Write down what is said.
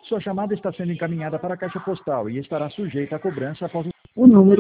Sua chamada está sendo encaminhada para a caixa postal e estará sujeita a cobrança após O número